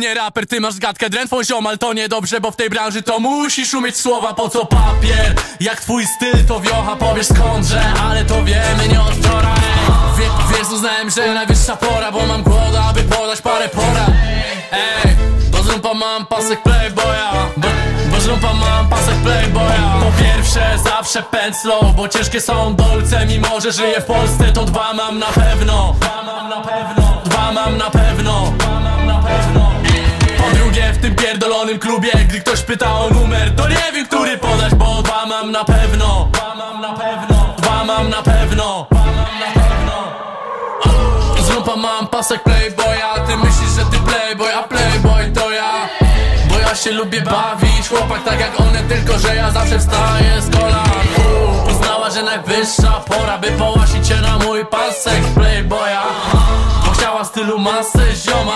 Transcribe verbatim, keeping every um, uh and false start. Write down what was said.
nie raper, ty masz gadkę drętwą ziomal. To niedobrze, bo w tej branży to musisz umieć słowa. Po co papier? Jak twój styl to wiocha, powiesz skądże, ale to wiemy nie od wczoraj. Wie, wiesz, uznałem, że najwyższa pora, bo mam głód, aby podać parę porad. Ej, bo z rumpa mam pasek playboya, bo, bo z rumpa mam pasek playboya. Po pierwsze zawsze pędzlo, bo ciężkie są dolce. Mimo że żyję w Polsce, to dwa mam na pewno. Dwa mam na pewno, dwa mam na pewno, dwa mam na pewno. Po drugie w tym pierdolonym klubie, gdy ktoś pyta o numer, to nie wiem, który podać, bo dwa mam na pewno. Dwa mam na pewno, dwa mam na pewno, dwa mam na pewno. Z rumpa mam pasek playboya, ty myślisz, że ty playboy, a playboy to ja. Bo ja się lubię bawić, chłopak tak jak one, tylko że ja zawsze wstaję z kolan. U, uznała, że najwyższa pora, by połasić się na mój pasek playboya. Bo chciała stylu masy zioma,